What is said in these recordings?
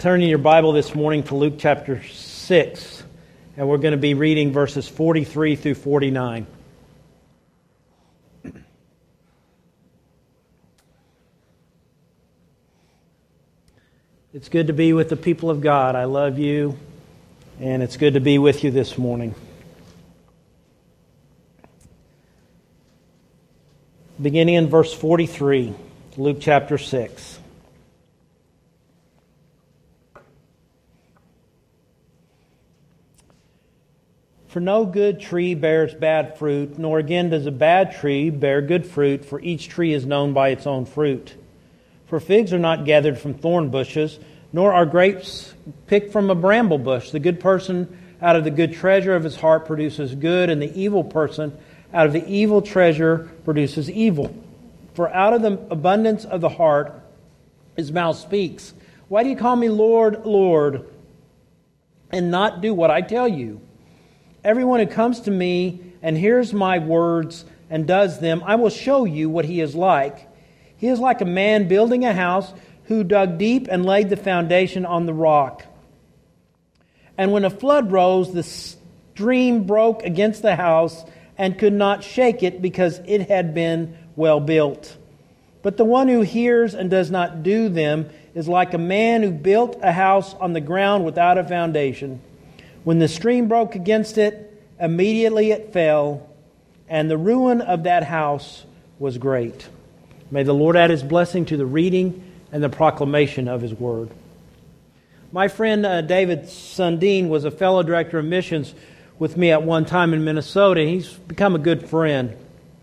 Turning your Bible this morning to Luke chapter 6, and we're going to be reading verses 43 through 49. It's good to be with the people of God. I love you, and it's good to be with you this morning. Beginning in verse 43, Luke chapter 6. For no good tree bears bad fruit, nor again does a bad tree bear good fruit, for each tree is known by its own fruit. For figs are not gathered from thorn bushes, nor are grapes picked from a bramble bush. The good person out of the good treasure of his heart produces good, and the evil person out of the evil treasure produces evil. For out of the abundance of the heart his mouth speaks. Why do you call me Lord, Lord, and not do what I tell you? Everyone who comes to me and hears my words and does them, I will show you what he is like. He is like a man building a house who dug deep and laid the foundation on the rock. And when a flood rose, the stream broke against the house and could not shake it because it had been well built. But the one who hears and does not do them is like a man who built a house on the ground without a foundation. When the stream broke against it, immediately it fell, and the ruin of that house was great. May the Lord add His blessing to the reading and the proclamation of His Word. My friend David Sundin was a fellow director of missions with me at one time in Minnesota. He's become a good friend.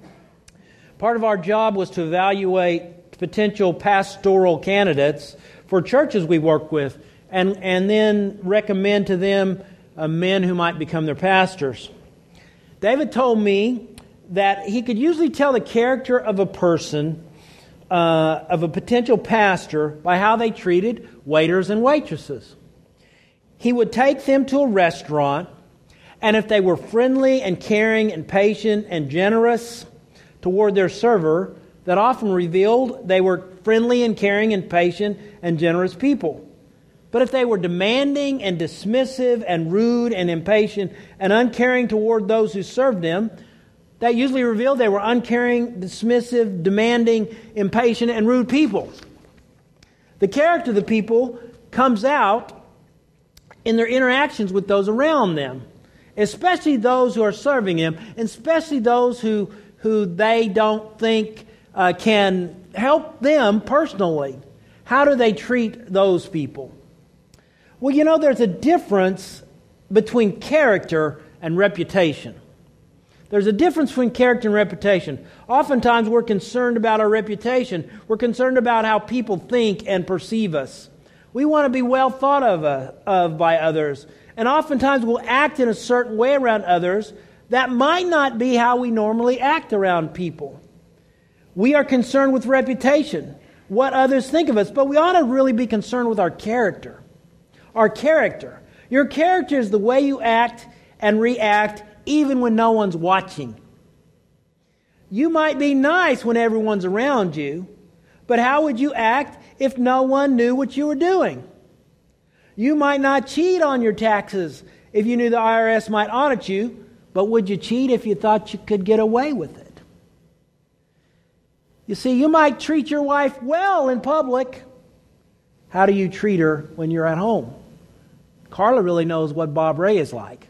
Part of our job was to evaluate potential pastoral candidates for churches we work with, and then recommend to them men who might become their pastors. David told me that he could usually tell the character of a person, of a potential pastor, by how they treated waiters and waitresses. He would take them to a restaurant, and if they were friendly and caring and patient and generous toward their server, that often revealed they were friendly and caring and patient and generous people. But if they were demanding and dismissive and rude and impatient and uncaring toward those who served them, that usually revealed they were uncaring, dismissive, demanding, impatient, and rude people. The character of the people comes out in their interactions with those around them, especially those who are serving them, and especially those who they don't think can help them personally. How do they treat those people? Well, you know, there's a difference between character and reputation. There's a difference between character and reputation. Oftentimes we're concerned about our reputation. We're concerned about how people think and perceive us. We want to be well thought of by others. And oftentimes we'll act in a certain way around others that might not be how we normally act around people. We are concerned with reputation, what others think of us, but we ought to really be concerned with our character. Our character. Your character is the way you act and react even when no one's watching. You might be nice when everyone's around you, but how would you act if no one knew what you were doing? You might not cheat on your taxes if you knew the IRS might audit you, but would you cheat if you thought you could get away with it? You see, you might treat your wife well in public. How do you treat her when you're at home? Carla really knows what Bob Ray is like.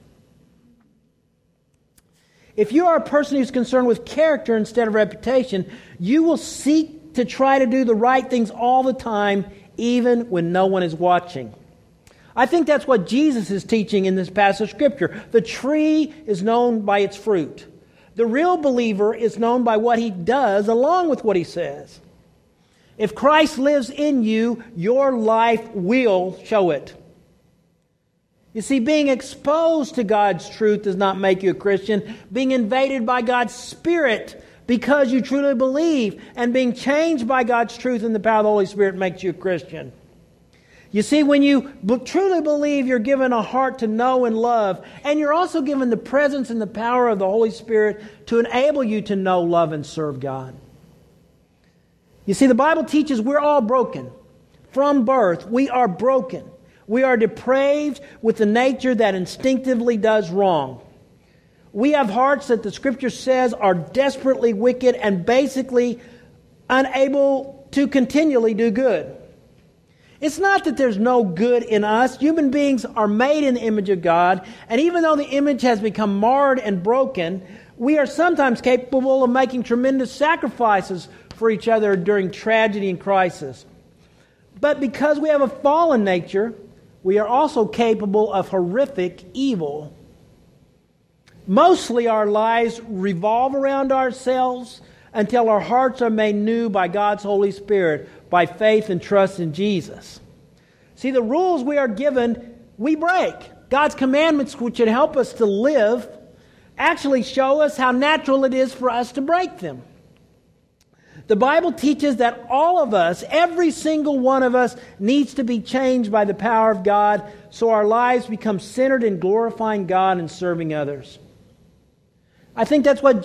If you are a person who's concerned with character instead of reputation, you will seek to try to do the right things all the time, even when no one is watching. I think that's what Jesus is teaching in this passage of Scripture. The tree is known by its fruit. The real believer is known by what he does along with what he says. If Christ lives in you, your life will show it. You see, being exposed to God's truth does not make you a Christian. Being invaded by God's Spirit because you truly believe and being changed by God's truth and the power of the Holy Spirit makes you a Christian. You see, when you truly believe, you're given a heart to know and love, and you're also given the presence and the power of the Holy Spirit to enable you to know, love, and serve God. You see, the Bible teaches we're all broken. From birth, we are broken. We are depraved with the nature that instinctively does wrong. We have hearts that the Scripture says are desperately wicked and basically unable to continually do good. It's not that there's no good in us. Human beings are made in the image of God, and even though the image has become marred and broken, we are sometimes capable of making tremendous sacrifices for each other during tragedy and crisis. But because we have a fallen nature, we are also capable of horrific evil. Mostly our lives revolve around ourselves until our hearts are made new by God's Holy Spirit, by faith and trust in Jesus. See, the rules we are given, we break. God's commandments, which should help us to live, actually show us how natural it is for us to break them. The Bible teaches that all of us, every single one of us, needs to be changed by the power of God so our lives become centered in glorifying God and serving others. I think that's what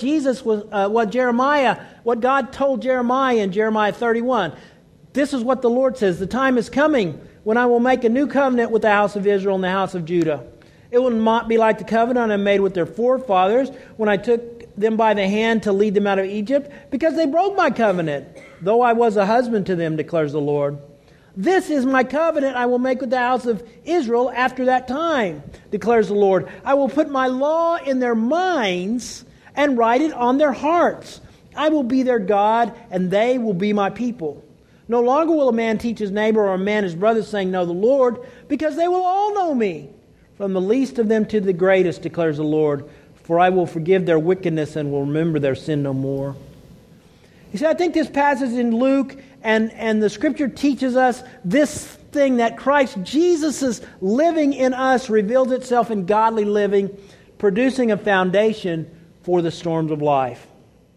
what God told Jeremiah in Jeremiah 31. This is what the Lord says: the time is coming when I will make a new covenant with the house of Israel and the house of Judah. It will not be like the covenant I made with their forefathers when I took them by the hand to lead them out of Egypt, because they broke my covenant, though I was a husband to them, declares the Lord. This is my covenant I will make with the house of Israel after that time, declares the Lord. I will put my law in their minds and write it on their hearts. I will be their God, and they will be my people. No longer will a man teach his neighbor or a man his brother, saying, know the Lord, because they will all know me, from the least of them to the greatest, declares the Lord. For I will forgive their wickedness and will remember their sin no more. You see, I think this passage in Luke and the Scripture teaches us this thing, that Christ Jesus' living in us reveals itself in godly living, producing a foundation for the storms of life.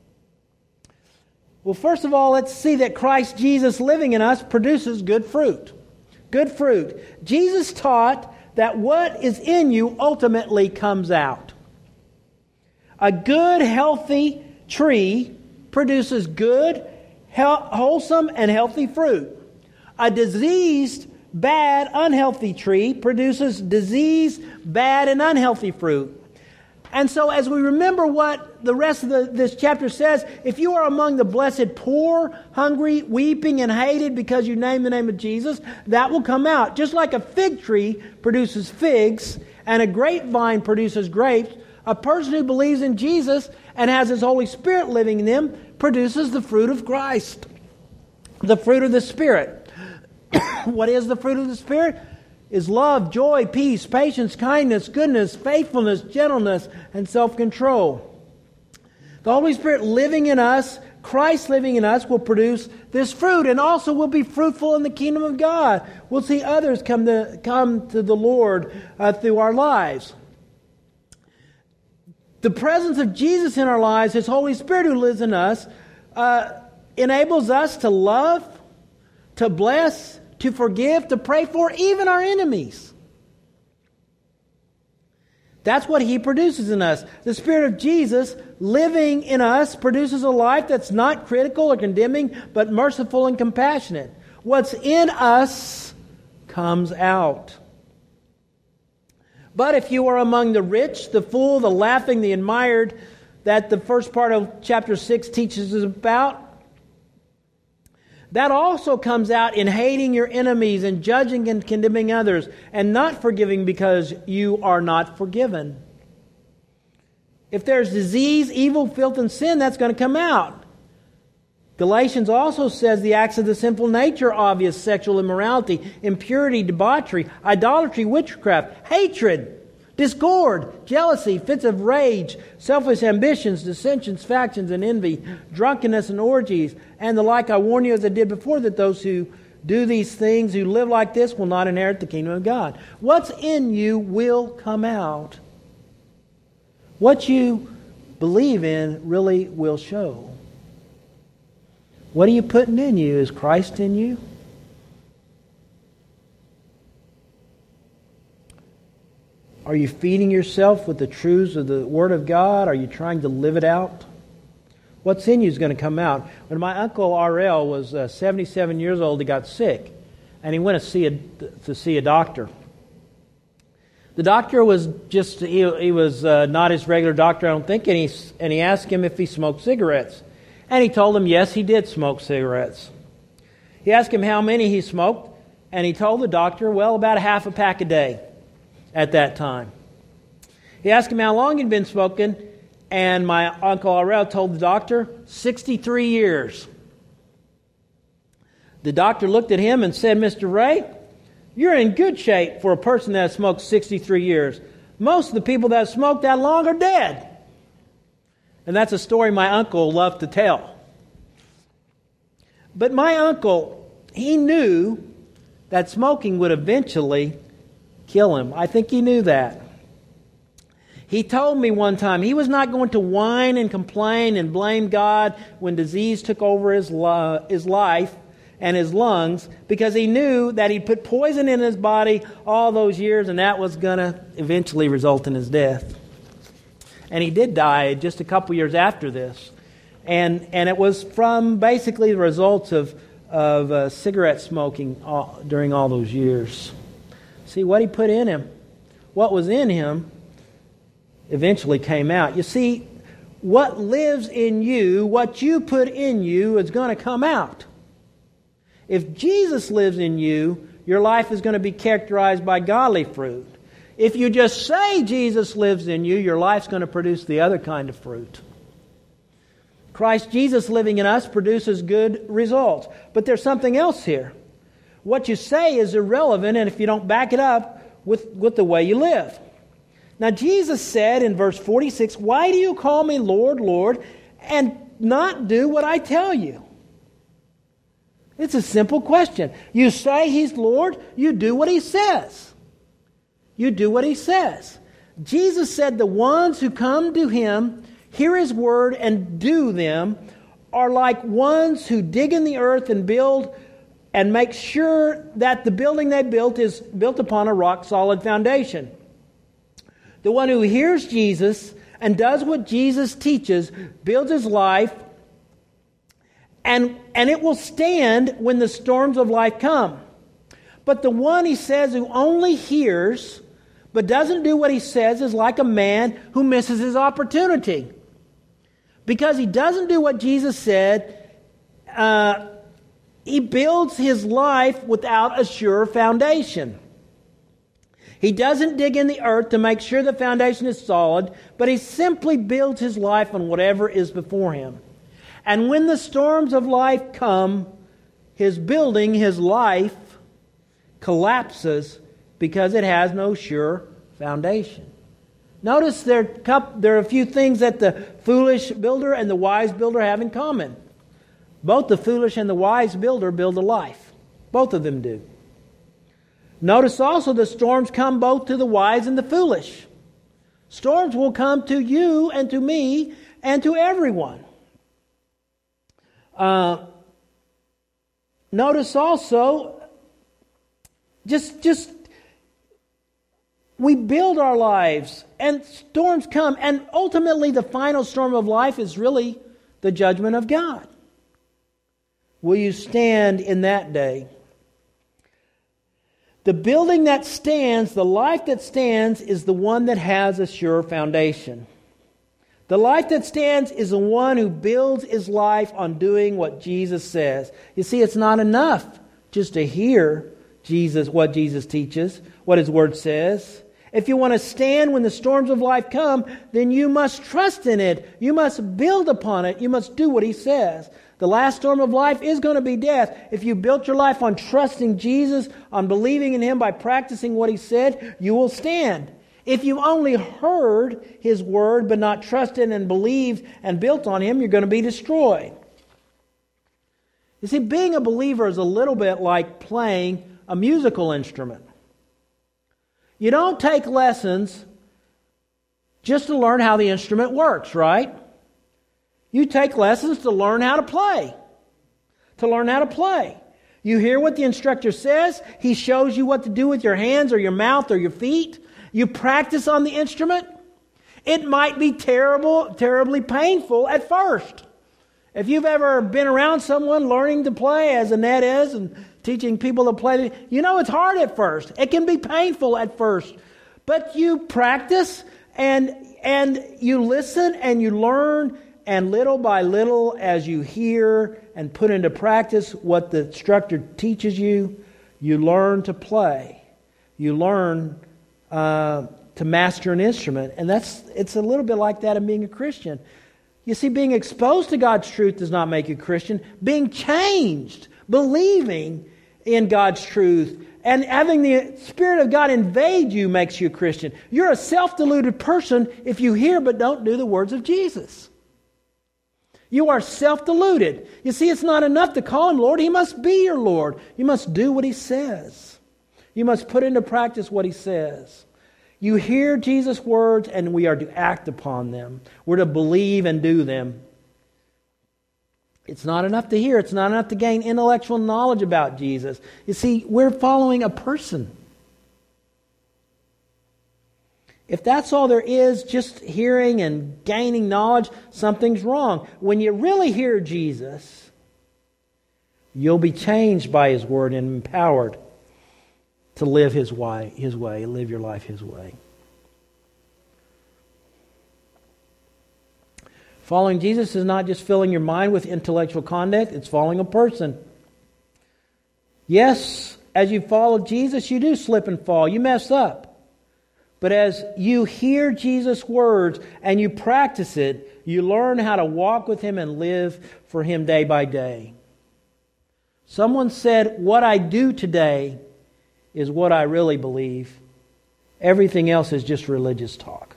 Well, first of all, let's see that Christ Jesus living in us produces good fruit. Good fruit. Jesus taught that what is in you ultimately comes out. A good, healthy tree produces good, wholesome, and healthy fruit. A diseased, bad, unhealthy tree produces diseased, bad, and unhealthy fruit. And so as we remember what the rest of this chapter says, if you are among the blessed poor, hungry, weeping, and hated because you name the name of Jesus, that will come out. Just like a fig tree produces figs and a grapevine produces grapes, a person who believes in Jesus and has His Holy Spirit living in them produces the fruit of Christ, the fruit of the Spirit. What is the fruit of the Spirit? Is love, joy, peace, patience, kindness, goodness, faithfulness, gentleness, and self-control. The Holy Spirit living in us, Christ living in us, will produce this fruit, and also will be fruitful in the kingdom of God. We'll see others come to the Lord through our lives. The presence of Jesus in our lives, His Holy Spirit who lives in us, enables us to love, to bless, to forgive, to pray for even our enemies. That's what He produces in us. The Spirit of Jesus living in us produces a life that's not critical or condemning, but merciful and compassionate. What's in us comes out. But if you are among the rich, the fool, the laughing, the admired, that the first part of chapter 6 teaches us about, that also comes out in hating your enemies and judging and condemning others and not forgiving because you are not forgiven. If there's disease, evil, filth, and sin, that's going to come out. Galatians also says the acts of the sinful nature are obvious: sexual immorality, impurity, debauchery, idolatry, witchcraft, hatred, discord, jealousy, fits of rage, selfish ambitions, dissensions, factions, and envy, drunkenness and orgies, and the like. I warn you, as I did before, that those who do these things, who live like this, will not inherit the kingdom of God. What's in you will come out. What you believe in really will show. What are you putting in you? Is Christ in you? Are you feeding yourself with the truths of the Word of God? Are you trying to live it out? What's in you is going to come out. When my uncle R.L. was 77 years old, he got sick. and he went to see a doctor. The doctor was he was not his regular doctor, I don't think, and he asked him if he smoked cigarettes. And he told him, yes, he did smoke cigarettes. He asked him how many he smoked, and he told the doctor, well, about a half a pack a day at that time. He asked him how long he'd been smoking, and my Uncle Aurel told the doctor, 63 years. The doctor looked at him and said, Mr. Ray, you're in good shape for a person that has smoked 63 years. Most of the people that have smoked that long are dead. And that's a story my uncle loved to tell. But my uncle, he knew that smoking would eventually kill him. I think he knew that. He told me one time he was not going to whine and complain and blame God when disease took over his life and his lungs, because he knew that he'd put poison in his body all those years, and that was going to eventually result in his death. And he did die just a couple years after this. And it was from basically the results of cigarette smoking during all those years. See, what he put in him, what was in him, eventually came out. You see, what lives in you, what you put in you, is going to come out. If Jesus lives in you, your life is going to be characterized by godly fruit. If you just say Jesus lives in you, your life's going to produce the other kind of fruit. Christ Jesus living in us produces good results. But there's something else here. What you say is irrelevant, and if you don't back it up with the way you live. Now Jesus said in verse 46, why do you call me Lord, Lord, and not do what I tell you? It's a simple question. You say He's Lord, you do what He says. You do what He says. Jesus said the ones who come to Him, hear His word, and do them are like ones who dig in the earth and build and make sure that the building they built is built upon a rock-solid foundation. The one who hears Jesus and does what Jesus teaches builds his life, and it will stand when the storms of life come. But the one, he says, who only hears but doesn't do what he says is like a man who misses his opportunity. Because he doesn't do what Jesus said, he builds his life without a sure foundation. He doesn't dig in the earth to make sure the foundation is solid, but he simply builds his life on whatever is before him. And when the storms of life come, his building, his life, collapses because it has no sure foundation. Notice there are a few things that the foolish builder and the wise builder have in common. Both the foolish and the wise builder build a life. Both of them do. Notice also the storms come both to the wise and the foolish. Storms will come to you and to me and to everyone. Notice also, just we build our lives and storms come, and ultimately the final storm of life is really the judgment of God. Will you stand in that day? The building that stands, the life that stands, is the one that has a sure foundation. The life that stands is the one who builds his life on doing what Jesus says. You see, it's not enough just to hear what Jesus teaches, what His Word says. If you want to stand when the storms of life come, then you must trust in it. You must build upon it. You must do what He says. The last storm of life is going to be death. If you built your life on trusting Jesus, on believing in Him by practicing what He said, you will stand. If you only heard His word but not trusted and believed and built on Him, you're going to be destroyed. You see, being a believer is a little bit like playing a musical instrument. You don't take lessons just to learn how the instrument works, right? You take lessons to learn how to play. To learn how to play. You hear what the instructor says. He shows you what to do with your hands or your mouth or your feet. You practice on the instrument. It might be terribly painful at first. If you've ever been around someone learning to play, as Annette is, and teaching people to play, you know it's hard at first. It can be painful at first. But you practice and you listen and you learn, and little by little, as you hear and put into practice what the instructor teaches you, you learn to play. You learn to master an instrument. And it's a little bit like that in being a Christian. You see, being exposed to God's truth does not make you a Christian. Being changed, believing in God's truth, and having the Spirit of God invade you makes you a Christian. You're a self-deluded person if you hear but don't do the words of Jesus. You are self-deluded. You see, it's not enough to call Him Lord. He must be your Lord. You must do what He says. You must put into practice what He says. You hear Jesus' words, and we are to act upon them. We're to believe and do them. It's not enough to hear. It's not enough to gain intellectual knowledge about Jesus. You see, we're following a person. If that's all there is, just hearing and gaining knowledge, something's wrong. When you really hear Jesus, you'll be changed by His Word and empowered to live His way, live your life His way. Following Jesus is not just filling your mind with intellectual content, it's following a person. Yes, as you follow Jesus, you do slip and fall, you mess up. But as you hear Jesus' words and you practice it, you learn how to walk with Him and live for Him day by day. Someone said, "What I do today is what I really believe. Everything else is just religious talk."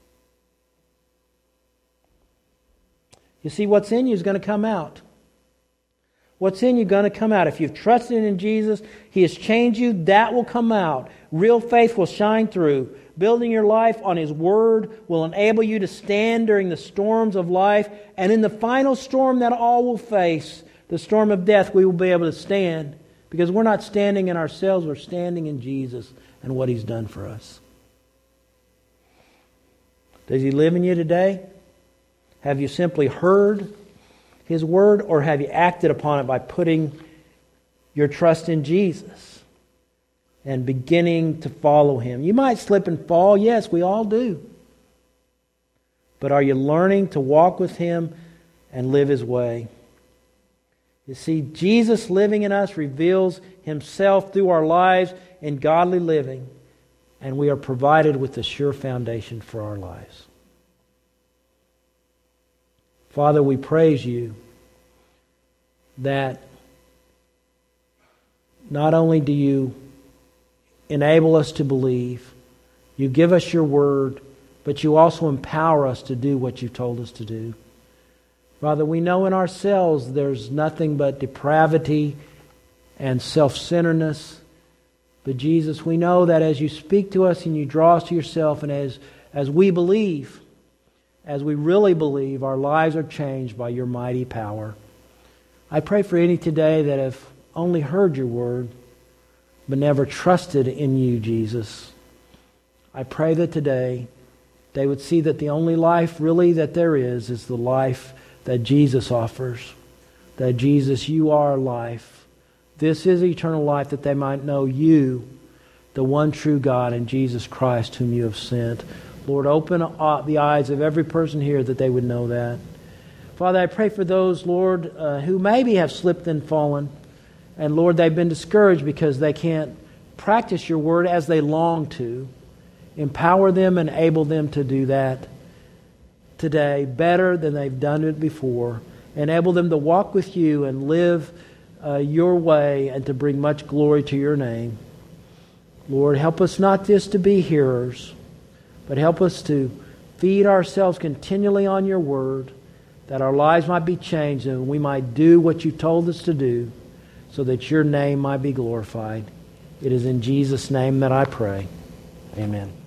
You see, what's in you is going to come out. What's in you is going to come out. If you've trusted in Jesus, He has changed you, that will come out. Real faith will shine through. Building your life on His Word will enable you to stand during the storms of life. And in the final storm that all will face, the storm of death, we will be able to stand. Because we're not standing in ourselves, we're standing in Jesus and what He's done for us. Does He live in you today? Have you simply heard His Word, or have you acted upon it by putting your trust in Jesus and beginning to follow Him? You might slip and fall, yes, we all do. But are you learning to walk with Him and live His way? You see, Jesus living in us reveals Himself through our lives in godly living, and we are provided with a sure foundation for our lives. Father, we praise You that not only do You enable us to believe, You give us Your Word, but You also empower us to do what You told us to do. Father, we know in ourselves there's nothing but depravity and self-centeredness. But Jesus, we know that as You speak to us and You draw us to Yourself, and as we believe, as we really believe, our lives are changed by Your mighty power. I pray for any today that have only heard Your Word, but never trusted in You, Jesus. I pray that today they would see that the only life really that there is the life that Jesus offers. That Jesus, You are life. This is eternal life, that they might know You, the one true God, and Jesus Christ whom You have sent. Lord, open the eyes of every person here that they would know that. Father, I pray for those, Lord, who maybe have slipped and fallen. And Lord, they've been discouraged because they can't practice Your Word as they long to. Empower them and enable them to do that today better than they've done it before. Enable them to walk with You and live Your way and to bring much glory to Your name. Lord, help us not just to be hearers, but help us to feed ourselves continually on Your Word, that our lives might be changed and we might do what You told us to do, so that Your name might be glorified. It is in Jesus' name that I pray. Amen.